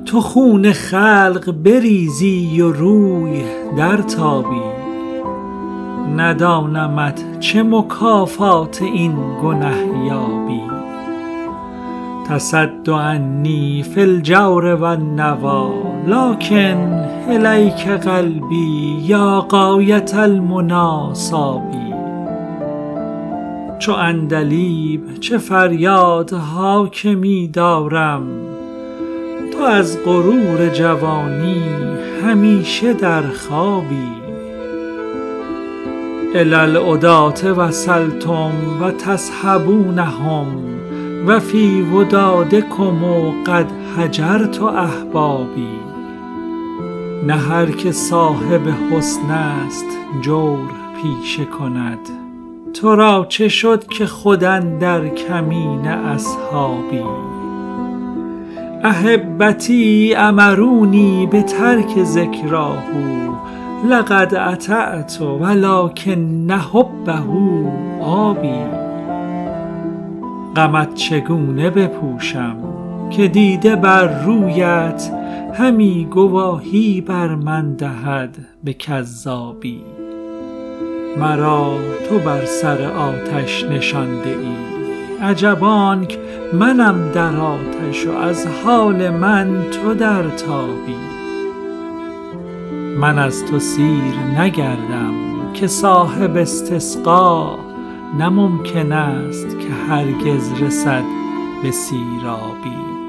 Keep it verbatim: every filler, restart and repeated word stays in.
تو خون خلق بریزی و روی در تابی، ندانمت چه مکافات این گنه یابی. تصد عنی فی الجور و النوی لکن الیک قلبی یا غایة المنی صابی. چو عندلیب چه فریادها که می دارم، تو از غرور جوانی همیشه در خوابی. الی العداة وصلتم و تصحبونهم و فی ودادکم قد هجرت احبابی. نه هر که صاحب حسن است جور پیشه کند، تو را چه شد که خود اندر کمین اصحابی. احبتی امرونی بترک ذکراه لقد اطعت ولکن حبه آبی. غمت چگونه بپوشم که دیده بر رویت همی گواهی بر من دهد به کذابی. مرا تو بر سر آتش نشانده ای، عجب آنک منم در آتش و از حال من تو در تابی. من از تو سیر نگردم که صاحب استسقا نه ممکن است که هرگز رسد به سیرابی.